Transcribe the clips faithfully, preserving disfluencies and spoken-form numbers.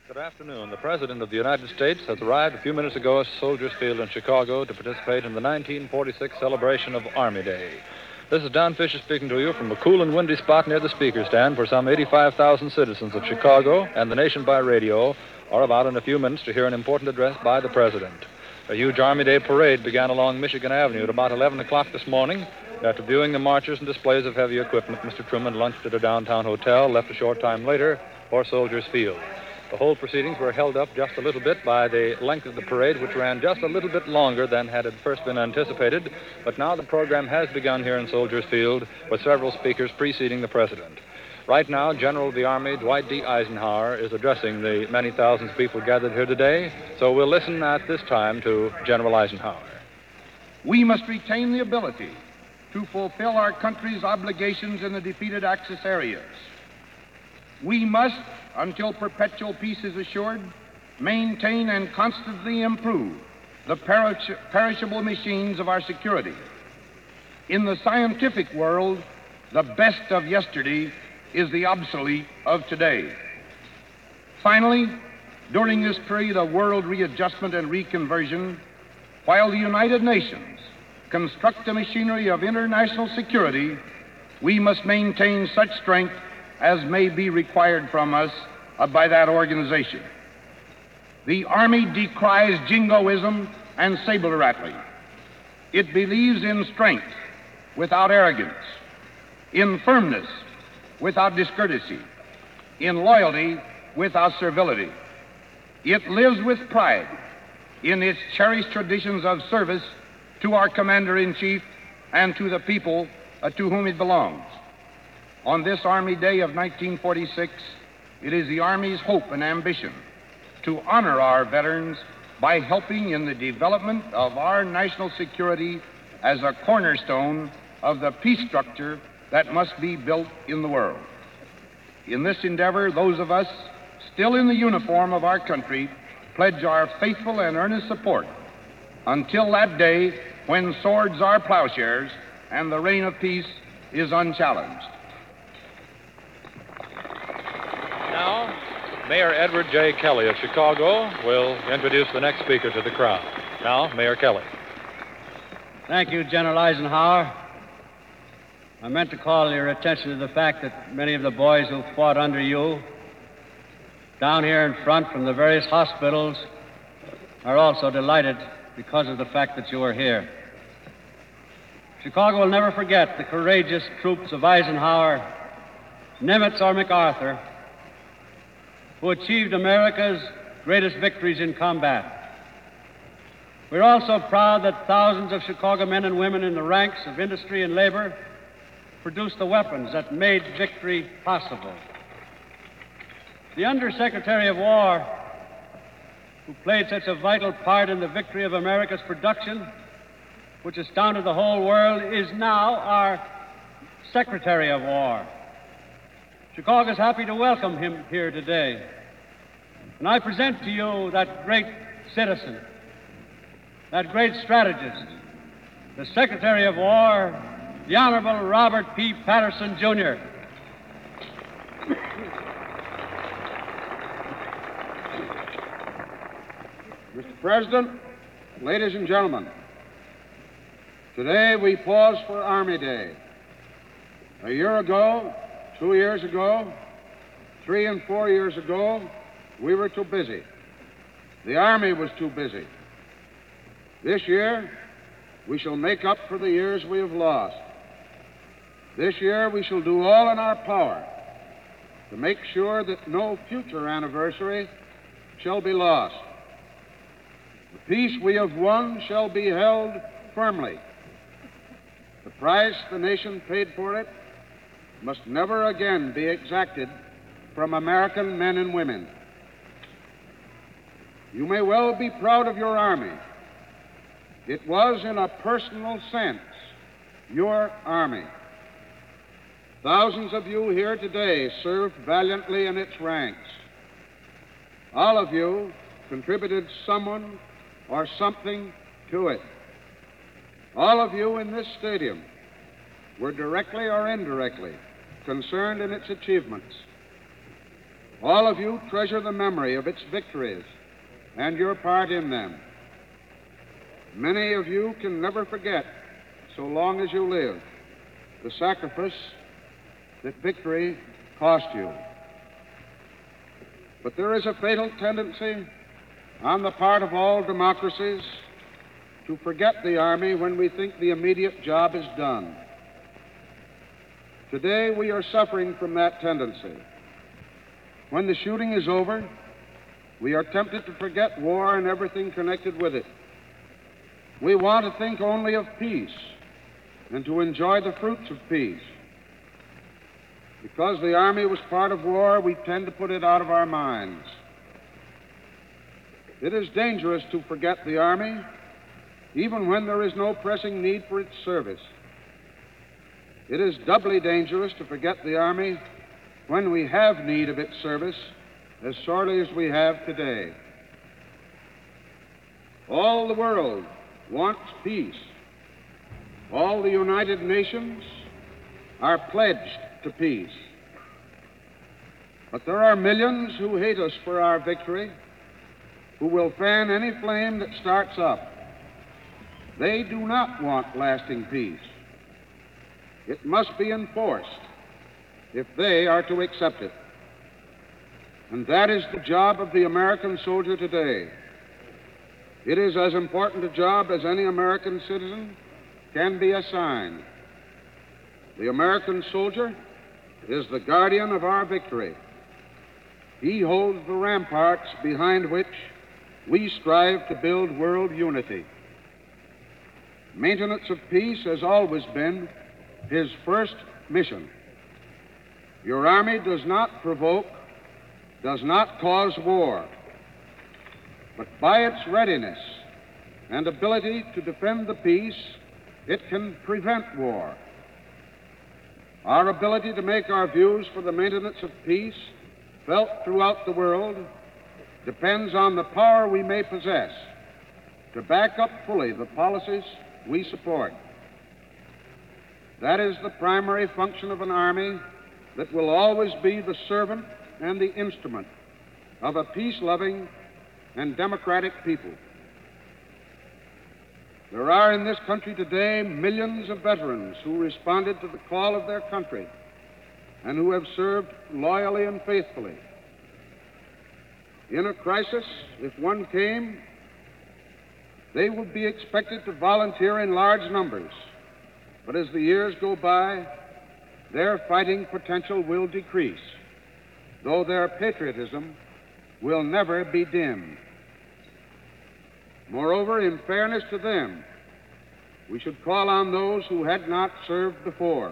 Good afternoon. The President of the United States has arrived a few minutes ago at Soldiers Field in Chicago to participate in the nineteen forty-six celebration of Army Day. This is Don Fisher speaking to you from a cool and windy spot near the speaker stand for some eighty-five thousand citizens of Chicago and the nation by radio are about in a few minutes to hear an important address by the President. A huge Army Day parade began along Michigan Avenue at about eleven o'clock this morning. After viewing the marchers and displays of heavy equipment, Mister Truman lunched at a downtown hotel, left a short time later for Soldiers Field. The whole proceedings were held up just a little bit by the length of the parade, which ran just a little bit longer than had at first been anticipated. But now the program has begun here in Soldiers Field with several speakers preceding the President. Right now, General of the Army Dwight D. Eisenhower is addressing the many thousands of people gathered here today. So we'll listen at this time to General Eisenhower. We must retain the ability to fulfill our country's obligations in the defeated Axis areas. We must, until perpetual peace is assured, maintain and constantly improve the perish- perishable machines of our security. In the scientific world, the best of yesterday is the obsolete of today. Finally, during this period of world readjustment and reconversion, while the United Nations construct the machinery of international security, we must maintain such strength as may be required from us uh, by that organization. The Army decries jingoism and saber-rattling. It believes in strength without arrogance, in firmness without discourtesy, in loyalty without servility. It lives with pride in its cherished traditions of service to our Commander-in-Chief and to the people uh, to whom it belongs. On this Army Day of nineteen forty-six, it is the Army's hope and ambition to honor our veterans by helping in the development of our national security as a cornerstone of the peace structure that must be built in the world. In this endeavor, those of us still in the uniform of our country pledge our faithful and earnest support until that day when swords are plowshares and the reign of peace is unchallenged. Now, Mayor Edward J. Kelly of Chicago will introduce the next speaker to the crowd. Now, Mayor Kelly. Thank you, General Eisenhower. I meant to call your attention to the fact that many of the boys who fought under you down here in front from the various hospitals are also delighted because of the fact that you are here. Chicago will never forget the courageous troops of Eisenhower, Nimitz, or MacArthur, who achieved America's greatest victories in combat. We're also proud that thousands of Chicago men and women in the ranks of industry and labor produced the weapons that made victory possible. The Undersecretary of War, who played such a vital part in the victory of America's production, which astounded the whole world, is now our Secretary of War. Chicago is happy to welcome him here today. And I present to you that great citizen, that great strategist, the Secretary of War, the Honorable Robert P. Patterson, Junior Mister President, ladies and gentlemen, today we pause for Army Day. A year ago, two years ago, three and four years ago, we were too busy. The Army was too busy. This year, we shall make up for the years we have lost. This year, we shall do all in our power to make sure that no future anniversary shall be lost. The peace we have won shall be held firmly. The price the nation paid for it must never again be exacted from American men and women. You may well be proud of your Army. It was, in a personal sense, your Army. Thousands of you here today served valiantly in its ranks. All of you contributed someone or something to it. All of you in this stadium were directly or indirectly concerned in its achievements. All of you treasure the memory of its victories and your part in them. Many of you can never forget, so long as you live, the sacrifice that victory cost you. But there is a fatal tendency on the part of all democracies to forget the Army when we think the immediate job is done. Today, we are suffering from that tendency. When the shooting is over, we are tempted to forget war and everything connected with it. We want to think only of peace and to enjoy the fruits of peace. Because the Army was part of war, we tend to put it out of our minds. It is dangerous to forget the Army, even when there is no pressing need for its service. It is doubly dangerous to forget the Army when we have need of its service as sorely as we have today. All the world wants peace. All the United Nations are pledged to peace. But there are millions who hate us for our victory, who will fan any flame that starts up. They do not want lasting peace. It must be enforced if they are to accept it. And that is the job of the American soldier today. It is as important a job as any American citizen can be assigned. The American soldier is the guardian of our victory. He holds the ramparts behind which we strive to build world unity. Maintenance of peace has always been his first mission. Your Army does not provoke, does not cause war, but by its readiness and ability to defend the peace, it can prevent war. Our ability to make our views for the maintenance of peace felt throughout the world depends on the power we may possess to back up fully the policies we support. That is the primary function of an army that will always be the servant and the instrument of a peace-loving and democratic people. There are in this country today millions of veterans who responded to the call of their country and who have served loyally and faithfully. In a crisis, if one came, they would be expected to volunteer in large numbers. But as the years go by, their fighting potential will decrease, though their patriotism will never be dimmed. Moreover, in fairness to them, we should call on those who had not served before.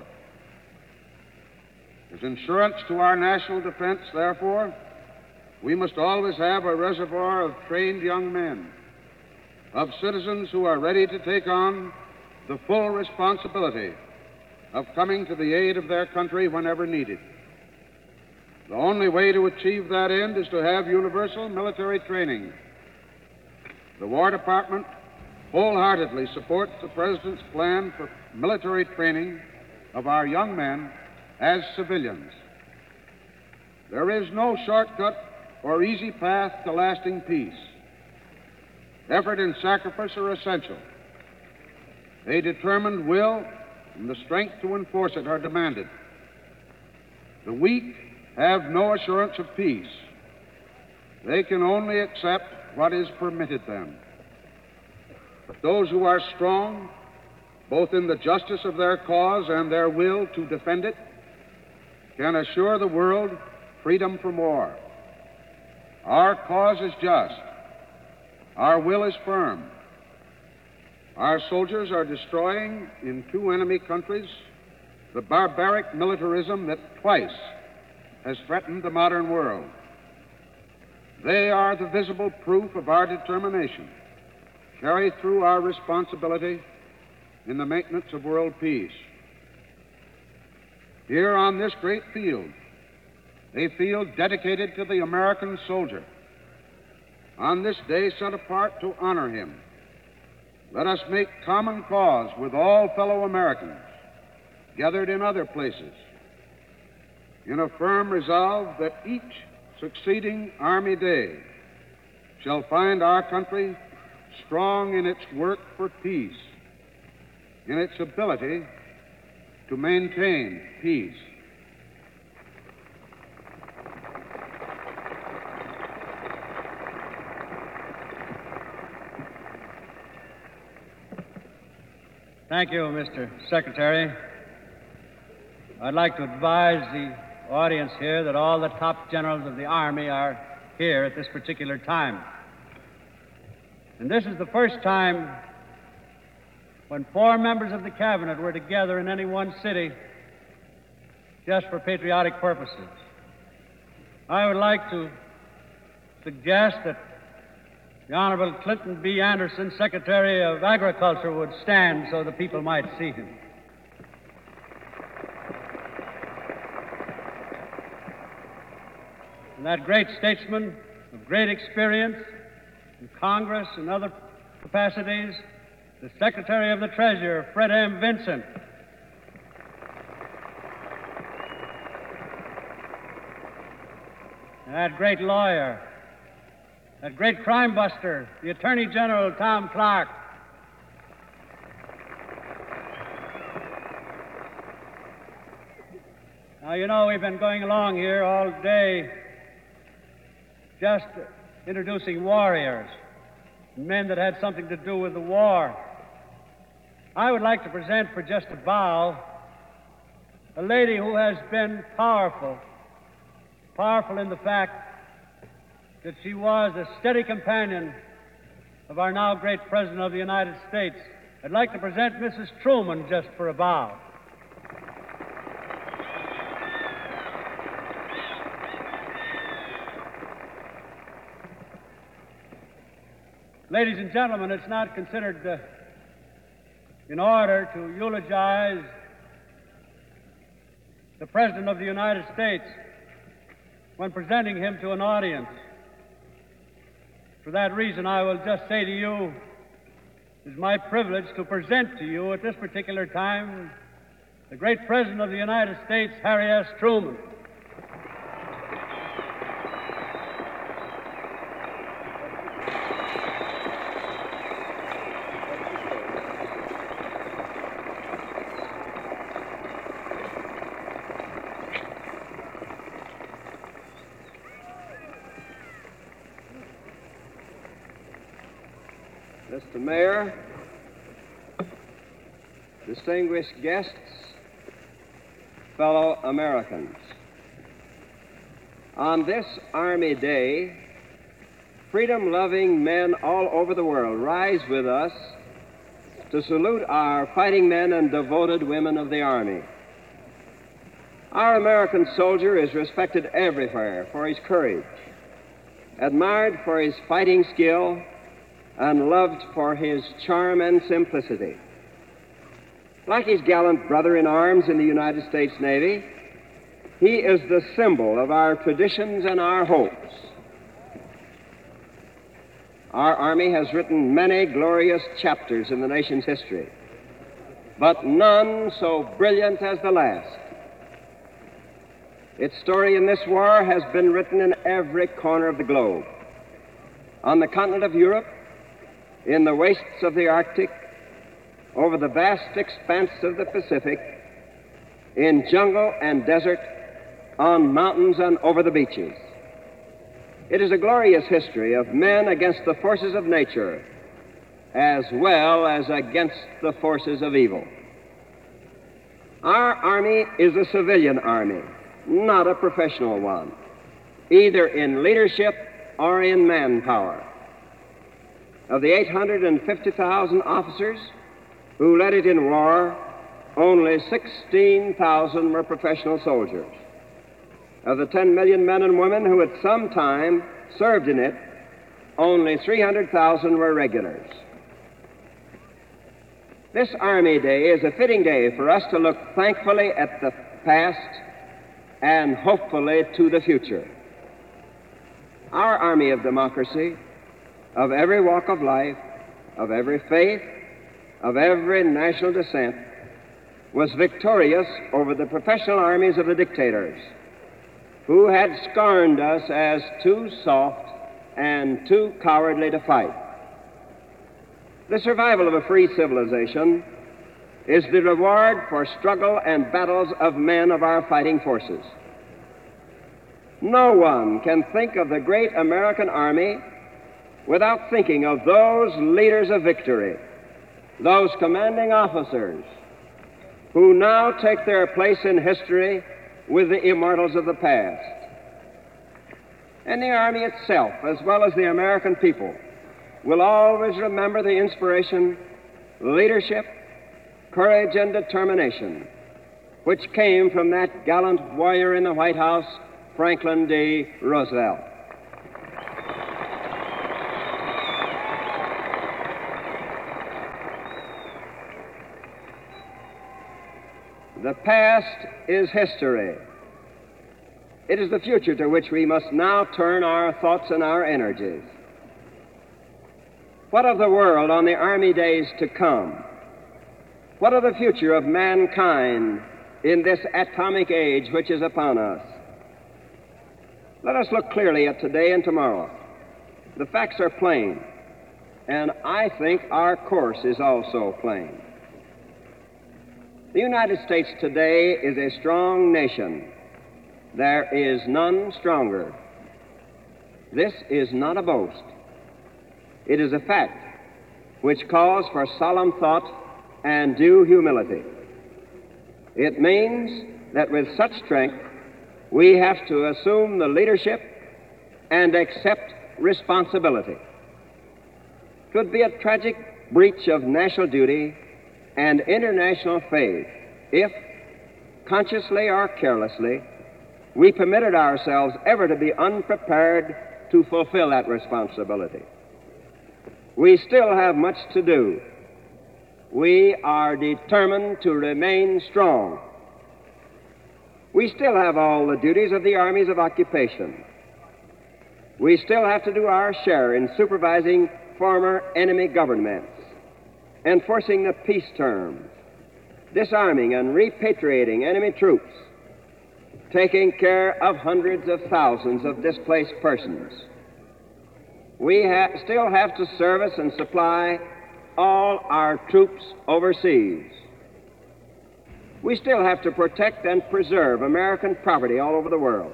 As insurance to our national defense, therefore, we must always have a reservoir of trained young men, of citizens who are ready to take on the full responsibility of coming to the aid of their country whenever needed. The only way to achieve that end is to have universal military training. The War Department wholeheartedly supports the President's plan for military training of our young men as civilians. There is no shortcut or easy path to lasting peace. Effort and sacrifice are essential. A determined will and the strength to enforce it are demanded. The weak have no assurance of peace. They can only accept what is permitted them. But those who are strong, both in the justice of their cause and their will to defend it, can assure the world freedom from war. Our cause is just. Our will is firm. Our soldiers are destroying in two enemy countries the barbaric militarism that twice has threatened the modern world. They are the visible proof of our determination to carry through our responsibility in the maintenance of world peace. Here on this great field, a field dedicated to the American soldier, on this day set apart to honor him, let us make common cause with all fellow Americans gathered in other places in a firm resolve that each succeeding Army Day shall find our country strong in its work for peace, in its ability to maintain peace. Thank you, Mister Secretary. I'd like to advise the audience here that all the top generals of the Army are here at this particular time. And this is the first time when four members of the Cabinet were together in any one city just for patriotic purposes. I would like to suggest that the Honorable Clinton B. Anderson, Secretary of Agriculture, would stand so the people might see him. And that great statesman of great experience in Congress and other capacities, the Secretary of the Treasury, Fred M. Vincent. And that great lawyer, that great crime buster, the Attorney General, Tom Clark. Now, you know, we've been going along here all day just introducing warriors, men that had something to do with the war. I would like to present for just a bow a lady who has been powerful, powerful in the fact that she was a steady companion of our now great President of the United States. I'd like to present Missus Truman just for a bow. Ladies and gentlemen, it's not considered uh, in order to eulogize the President of the United States when presenting him to an audience. For that reason, I will just say to you, it is my privilege to present to you at this particular time the great President of the United States, Harry S. Truman. Mister Mayor, distinguished guests, fellow Americans. On this Army Day, freedom-loving men all over the world rise with us to salute our fighting men and devoted women of the Army. Our American soldier is respected everywhere for his courage, admired for his fighting skill, and loved for his charm and simplicity. Like his gallant brother in arms in the United States Navy, he is the symbol of our traditions and our hopes. Our Army has written many glorious chapters in the nation's history, but none so brilliant as the last. Its story in this war has been written in every corner of the globe. On the continent of Europe, in the wastes of the Arctic, over the vast expanse of the Pacific, in jungle and desert, on mountains and over the beaches. It is a glorious history of men against the forces of nature, as well as against the forces of evil. Our Army is a civilian army, not a professional one, either in leadership or in manpower. Of the eight hundred fifty thousand officers who led it in war, only sixteen thousand were professional soldiers. Of the ten million men and women who at some time served in it, only three hundred thousand were regulars. This Army Day is a fitting day for us to look thankfully at the past and hopefully to the future. Our army of democracy, of every walk of life, of every faith, of every national descent, was victorious over the professional armies of the dictators. who had scorned us as too soft and too cowardly to fight. The survival of a free civilization is the reward for struggle and battles of men of our fighting forces. No one can think of the great American army without thinking of those leaders of victory, those commanding officers who now take their place in history with the immortals of the past. And the Army itself, as well as the American people, will always remember the inspiration, leadership, courage, and determination which came from that gallant warrior in the White House, Franklin D. Roosevelt. The past is history. It is the future to which we must now turn our thoughts and our energies. What of the world on the Army days to come? What of the future of mankind in this atomic age which is upon us? Let us look clearly at today and tomorrow. The facts are plain, and I think our course is also plain. The United States today is a strong nation. There is none stronger. This is not a boast. It is a fact which calls for solemn thought and due humility. It means that with such strength, we have to assume the leadership and accept responsibility. It would be a tragic breach of national duty and international faith if, consciously or carelessly, we permitted ourselves ever to be unprepared to fulfill that responsibility. We still have much to do. We are determined to remain strong. We still have all the duties of the armies of occupation. We still have to do our share in supervising former enemy governments, enforcing the peace terms, disarming and repatriating enemy troops, taking care of hundreds of thousands of displaced persons. We ha- still have to service and supply all our troops overseas. We still have to protect and preserve American property all over the world.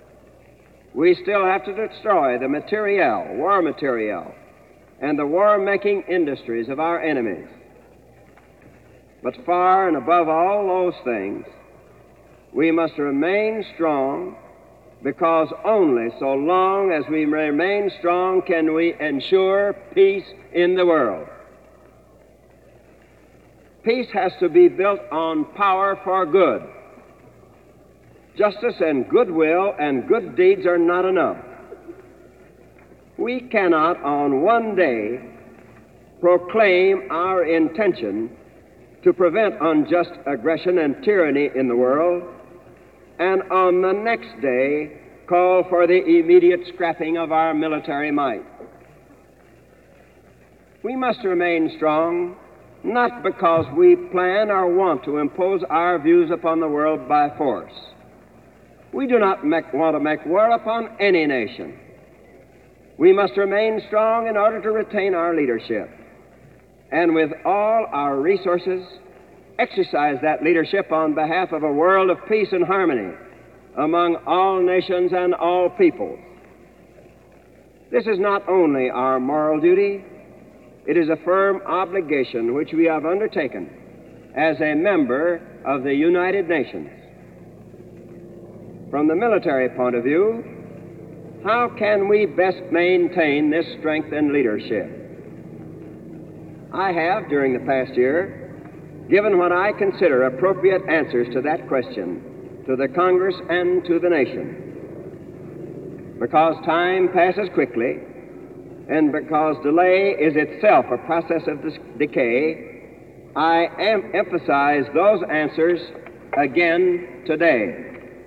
We still have to destroy the materiel, war materiel, and the war-making industries of our enemies. But far and above all those things, we must remain strong, because only so long as we remain strong can we ensure peace in the world. Peace has to be built on power for good. Justice and goodwill and good deeds are not enough. We cannot on one day proclaim our intention to prevent unjust aggression and tyranny in the world, and on the next day call for the immediate scrapping of our military might. We must remain strong, not because we plan or want to impose our views upon the world by force. We do not make, want to make war upon any nation. We must remain strong in order to retain our leadership, and with all our resources, exercise that leadership on behalf of a world of peace and harmony among all nations and all peoples. This is not only our moral duty, it is a firm obligation which we have undertaken as a member of the United Nations. From the military point of view, how can we best maintain this strength and leadership? I have, during the past year, given what I consider appropriate answers to that question to the Congress and to the nation. Because time passes quickly, and because delay is itself a process of decay, I am emphasize those answers again today.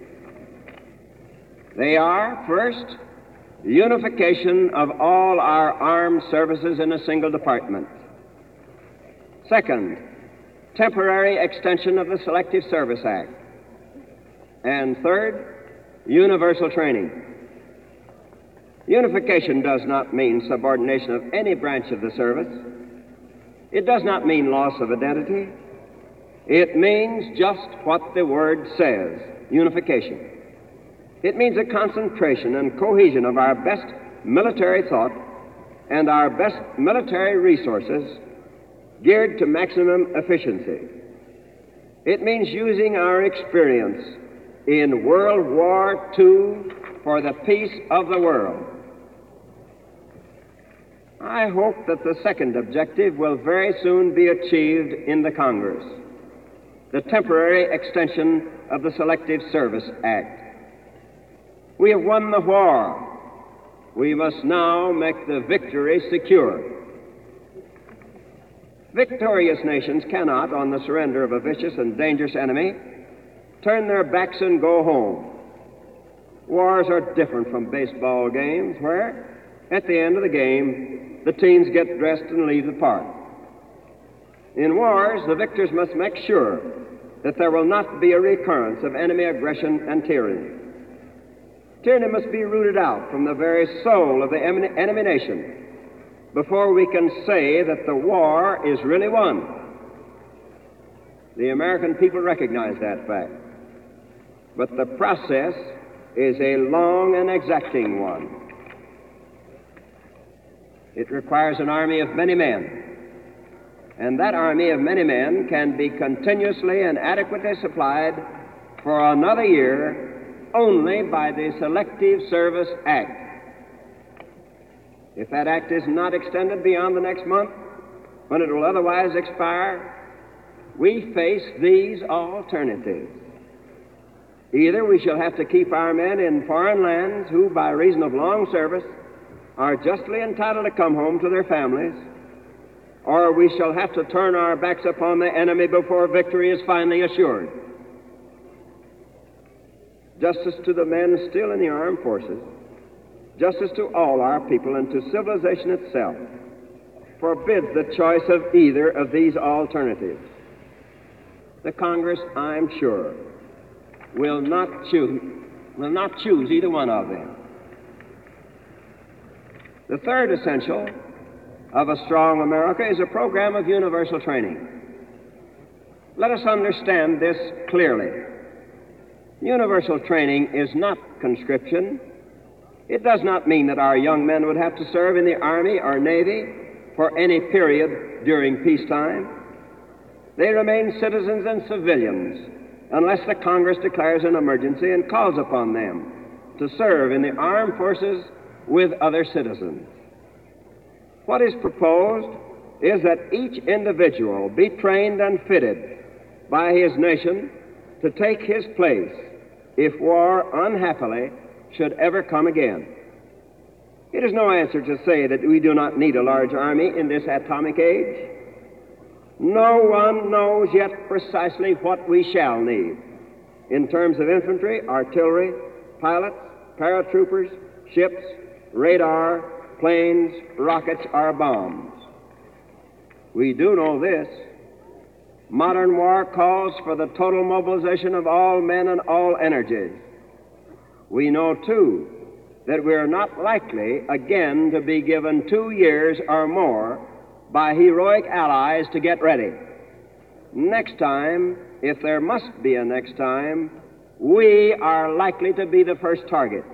They are, first, unification of all our armed services in a single department. Second, temporary extension of the Selective Service Act. And third, universal training. Unification does not mean subordination of any branch of the service. It does not mean loss of identity. It means just what the word says, unification. It means a concentration and cohesion of our best military thought and our best military resources geared to maximum efficiency. It means using our experience in World War Two for the peace of the world. I hope that the second objective will very soon be achieved in the Congress, the temporary extension of the Selective Service Act. We have won the war. We must now make the victory secure. Victorious nations cannot, on the surrender of a vicious and dangerous enemy, turn their backs and go home. Wars are different from baseball games where, at the end of the game, the teams get dressed and leave the park. In wars, the victors must make sure that there will not be a recurrence of enemy aggression and tyranny. Tyranny must be rooted out from the very soul of the enemy nation before we can say that the war is really won. The American people recognize that fact. But the process is a long and exacting one. It requires an army of many men, and that army of many men can be continuously and adequately supplied for another year only by the Selective Service Act. If that act is not extended beyond the next month, when it will otherwise expire, we face these alternatives. Either we shall have to keep our men in foreign lands who, by reason of long service, are justly entitled to come home to their families, or we shall have to turn our backs upon the enemy before victory is finally assured. Justice to the men still in the armed forces, justice to all our people and to civilization itself, forbids the choice of either of these alternatives. The Congress, I'm sure, will not choose, will not choose either one of them. The third essential of a strong America is a program of universal training. Let us understand this clearly. Universal training is not conscription. It does not mean that our young men would have to serve in the Army or Navy for any period during peacetime. They remain citizens and civilians unless the Congress declares an emergency and calls upon them to serve in the armed forces with other citizens. What is proposed is that each individual be trained and fitted by his nation to take his place if war, unhappily, should ever come again. It is no answer to say that we do not need a large army in this atomic age. No one knows yet precisely what we shall need in terms of infantry, artillery, pilots, paratroopers, ships, radar, planes, rockets, or bombs. We do know this. Modern war calls for the total mobilization of all men and all energies. We know, too, that we are not likely again to be given two years or more by heroic allies to get ready. Next time, if there must be a next time, we are likely to be the first target.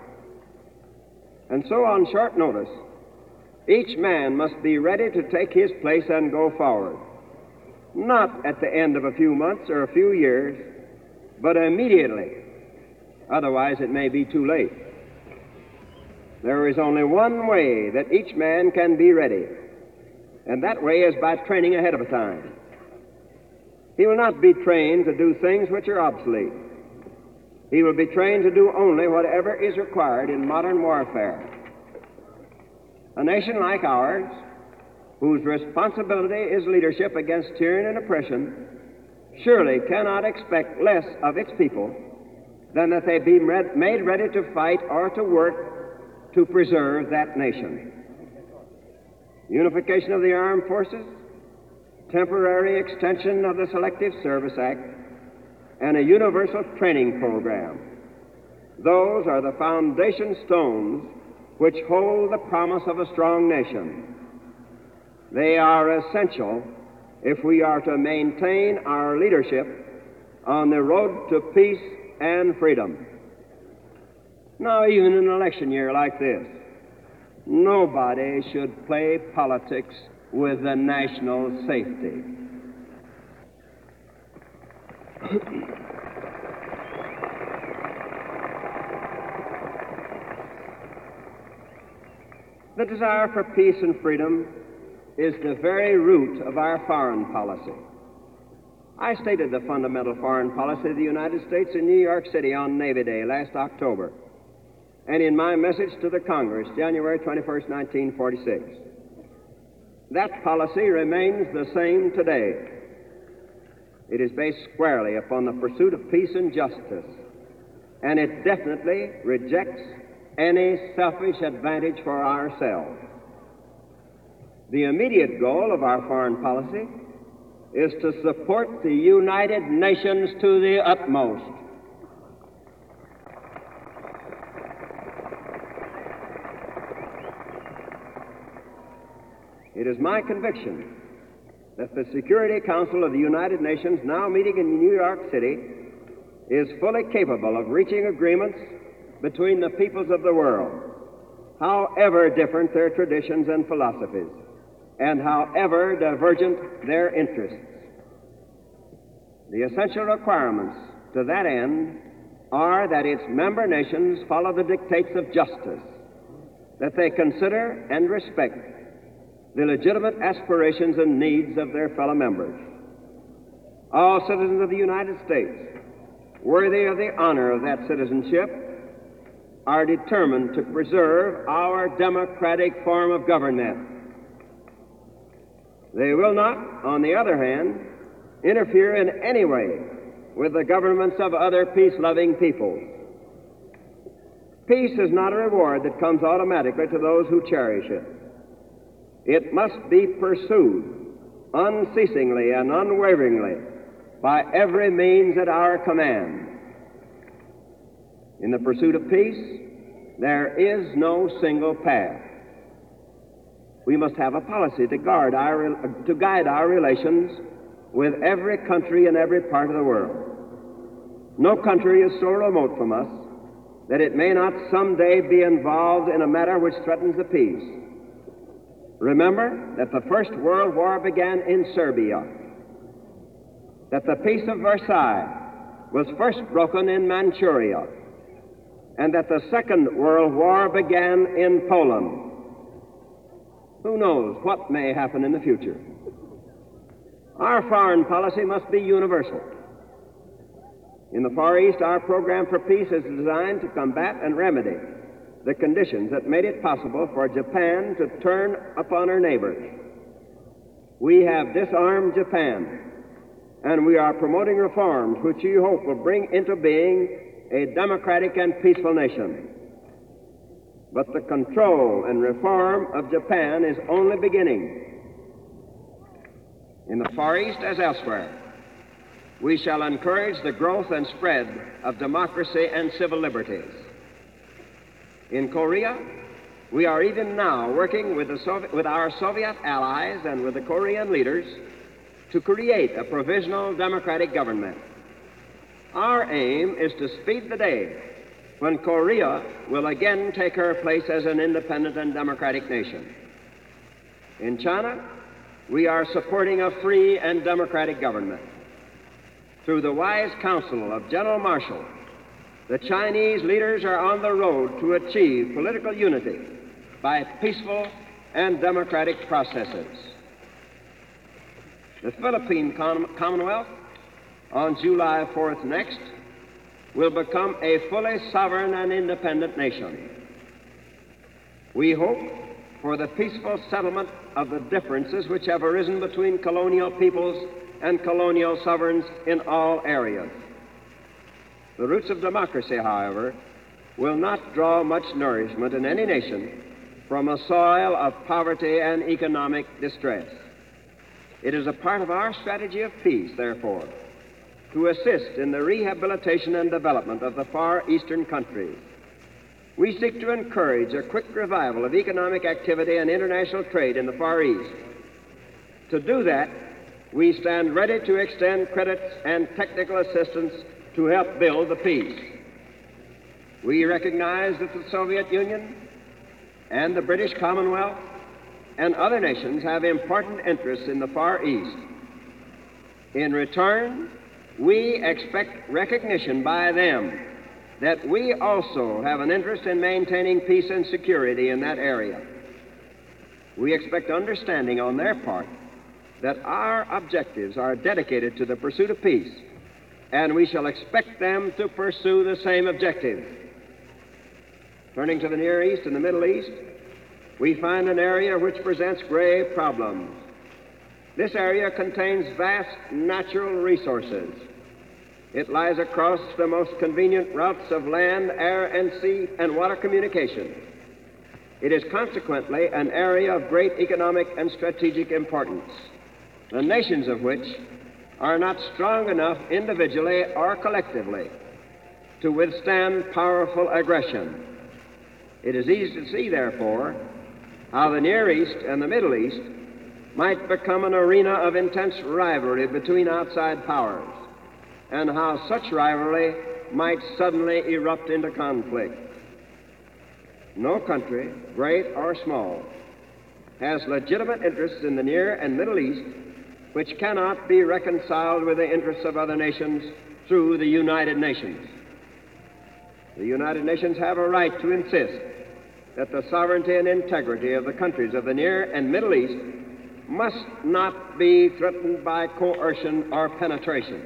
And so, on short notice, each man must be ready to take his place and go forward. Not at the end of a few months or a few years, but immediately. Otherwise, it may be too late. There is only one way that each man can be ready, and that way is by training ahead of time. He will not be trained to do things which are obsolete. He will be trained to do only whatever is required in modern warfare. A nation like ours, whose responsibility is leadership against tyranny and oppression, surely cannot expect less of its people than that they be made ready to fight or to work to preserve that nation. Unification of the armed forces, temporary extension of the Selective Service Act, and a universal training program. Those are the foundation stones which hold the promise of a strong nation. They are essential if we are to maintain our leadership on the road to peace and freedom. Now, even in an election year like this, nobody should play politics with the national safety. The desire for peace and freedom is the very root of our foreign policy. I stated the fundamental foreign policy of the United States in New York City on Navy Day last October, and in my message to the Congress, January twenty-first, nineteen forty-six. That policy remains the same today. It is based squarely upon the pursuit of peace and justice, and it definitely rejects any selfish advantage for ourselves. The immediate goal of our foreign policy is to support the United Nations to the utmost. It is my conviction that the Security Council of the United Nations, now meeting in New York City, is fully capable of reaching agreements between the peoples of the world, however different their traditions and philosophies, and however divergent their interests. The essential requirements to that end are that its member nations follow the dictates of justice, that they consider and respect the legitimate aspirations and needs of their fellow members. All citizens of the United States, worthy of the honor of that citizenship, are determined to preserve our democratic form of government. They will not, on the other hand, interfere in any way with the governments of other peace-loving peoples. Peace is not a reward that comes automatically to those who cherish it. It must be pursued unceasingly and unwaveringly by every means at our command. In the pursuit of peace, there is no single path. We must have a policy to guard our, to guide our relations with every country in every part of the world. No country is so remote from us that it may not someday be involved in a matter which threatens the peace. Remember that the First World War began in Serbia, that the Peace of Versailles was first broken in Manchuria, and that the Second World War began in Poland. Who knows what may happen in the future? Our foreign policy must be universal. In the Far East, our program for peace is designed to combat and remedy the conditions that made it possible for Japan to turn upon her neighbors. We have disarmed Japan, and we are promoting reforms which we hope will bring into being a democratic and peaceful nation. But the control and reform of Japan is only beginning. In the Far East, as elsewhere, we shall encourage the growth and spread of democracy and civil liberties. In Korea, we are even now working with, the Soviet, with our Soviet allies and with the Korean leaders to create a provisional democratic government. Our aim is to speed the day when Korea will again take her place as an independent and democratic nation. In China, we are supporting a free and democratic government. Through the wise counsel of General Marshall, the Chinese leaders are on the road to achieve political unity by peaceful and democratic processes. The Philippine Commonwealth, on July fourth next, will become a fully sovereign and independent nation. We hope for the peaceful settlement of the differences which have arisen between colonial peoples and colonial sovereigns in all areas. The roots of democracy, however, will not draw much nourishment in any nation from a soil of poverty and economic distress. It is a part of our strategy of peace, therefore, to assist in the rehabilitation and development of the Far Eastern countries. We seek to encourage a quick revival of economic activity and international trade in the Far East. To do that, we stand ready to extend credits and technical assistance to help build the peace. We recognize that the Soviet Union and the British Commonwealth and other nations have important interests in the Far East. In return, we expect recognition by them that we also have an interest in maintaining peace and security in that area. We expect understanding on their part that our objectives are dedicated to the pursuit of peace, and we shall expect them to pursue the same objective. Turning to the Near East and the Middle East, we find an area which presents grave problems. This area contains vast natural resources. It lies across the most convenient routes of land, air, and sea and water communication. It is consequently an area of great economic and strategic importance, the nations of which are not strong enough individually or collectively to withstand powerful aggression. It is easy to see, therefore, how the Near East and the Middle East might become an arena of intense rivalry between outside powers, and how such rivalry might suddenly erupt into conflict. No country, great or small, has legitimate interests in the Near and Middle East which cannot be reconciled with the interests of other nations through the United Nations. The United Nations have a right to insist that the sovereignty and integrity of the countries of the Near and Middle East must not be threatened by coercion or penetration.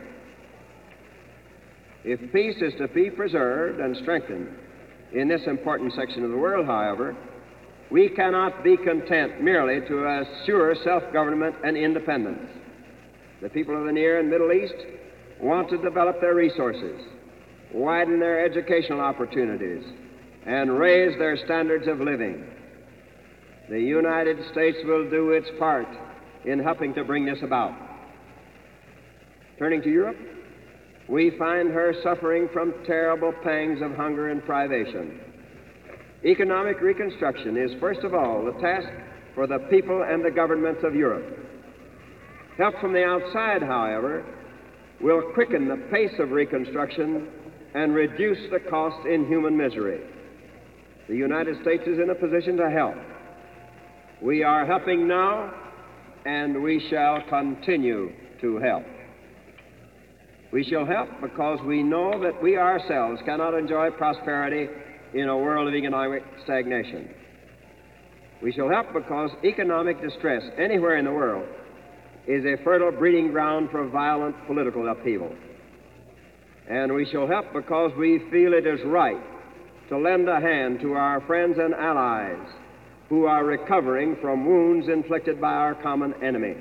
If peace is to be preserved and strengthened in this important section of the world, however, we cannot be content merely to assure self-government and independence. The people of the Near and Middle East want to develop their resources, widen their educational opportunities, and raise their standards of living. The United States will do its part in helping to bring this about. Turning to Europe, we find her suffering from terrible pangs of hunger and privation. Economic reconstruction is, first of all, the task for the people and the governments of Europe. Help from the outside, however, will quicken the pace of reconstruction and reduce the cost in human misery. The United States is in a position to help. We are helping now, and we shall continue to help. We shall help because we know that we ourselves cannot enjoy prosperity in a world of economic stagnation. We shall help because economic distress anywhere in the world is a fertile breeding ground for violent political upheaval. And we shall help because we feel it is right to lend a hand to our friends and allies who are recovering from wounds inflicted by our common enemy.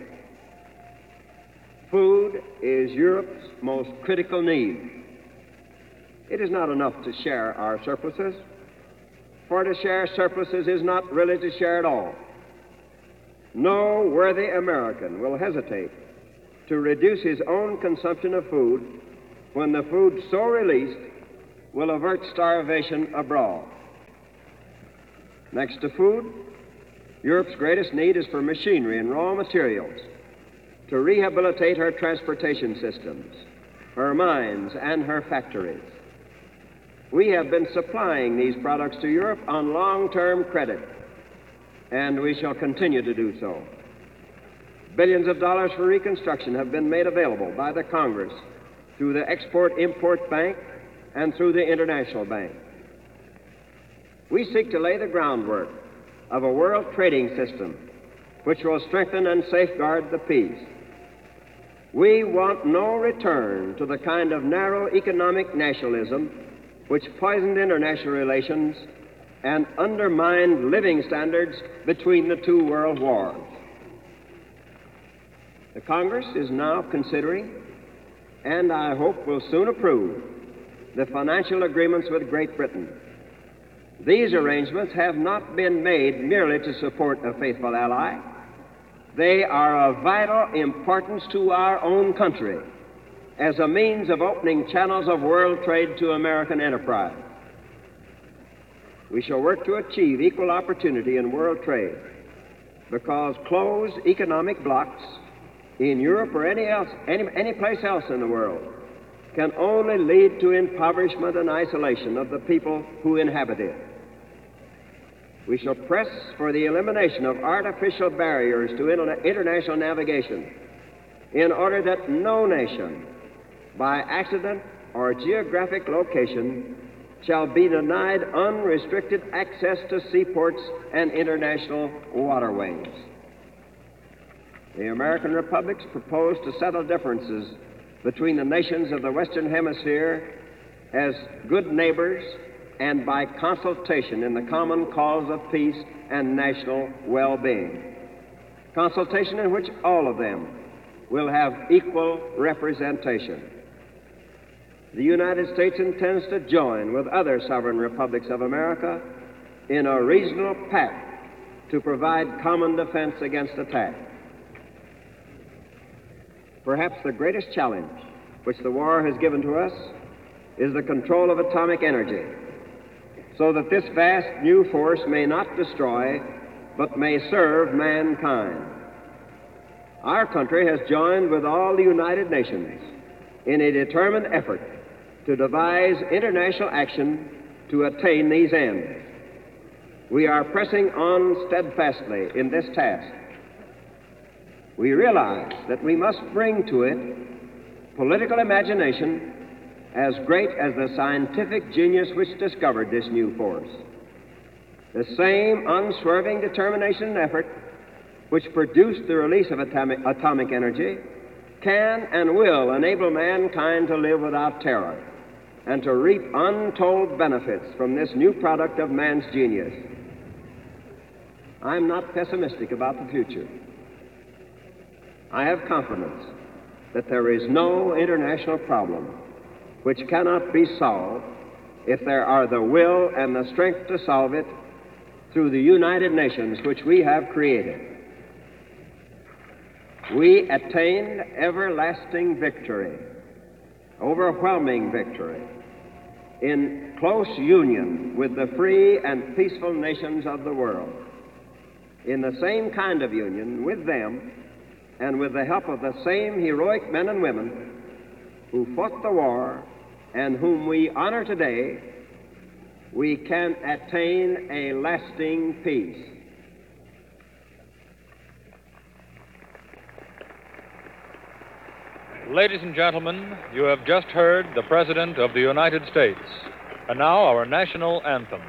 Food is Europe's most critical need. It is not enough to share our surpluses, for to share surpluses is not really to share at all. No worthy American will hesitate to reduce his own consumption of food when the food so released will avert starvation abroad. Next to food, Europe's greatest need is for machinery and raw materials to rehabilitate her transportation systems, her mines, and her factories. We have been supplying these products to Europe on long-term credit, and we shall continue to do so. Billions of dollars for reconstruction have been made available by the Congress through the Export-Import Bank and through the International Bank. We seek to lay the groundwork of a world trading system which will strengthen and safeguard the peace. We want no return to the kind of narrow economic nationalism which poisoned international relations and undermined living standards between the two world wars. The Congress is now considering, and I hope will soon approve, the financial agreements with Great Britain. These arrangements have not been made merely to support a faithful ally. They are of vital importance to our own country, as a means of opening channels of world trade to American enterprise. We shall work to achieve equal opportunity in world trade because closed economic blocks in Europe or any else, any, any place else in the world can only lead to impoverishment and isolation of the people who inhabit it. We shall press for the elimination of artificial barriers to interna- international navigation in order that no nation, by accident or geographic location, shall be denied unrestricted access to seaports and international waterways. The American republics propose to settle differences between the nations of the Western Hemisphere as good neighbors and by consultation in the common cause of peace and national well-being. Consultation in which all of them will have equal representation. The United States intends to join with other sovereign republics of America in a regional pact to provide common defense against attack. Perhaps the greatest challenge which the war has given to us is the control of atomic energy, so that this vast new force may not destroy, but may serve mankind. Our country has joined with all the United Nations in a determined effort to devise international action to attain these ends. We are pressing on steadfastly in this task. We realize that we must bring to it political imagination as great as the scientific genius which discovered this new force. The same unswerving determination and effort which produced the release of atomic, atomic energy can and will enable mankind to live without terror and to reap untold benefits from this new product of man's genius. I'm not pessimistic about the future. I have confidence that there is no international problem which cannot be solved if there are the will and the strength to solve it through the United Nations which we have created. We attained everlasting victory, overwhelming victory, in close union with the free and peaceful nations of the world, in the same kind of union with them and with the help of the same heroic men and women who fought the war and whom we honor today, we can attain a lasting peace. Ladies and gentlemen, you have just heard the President of the United States. And now our national anthem.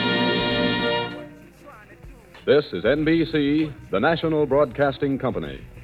This is N B C, the national broadcasting company.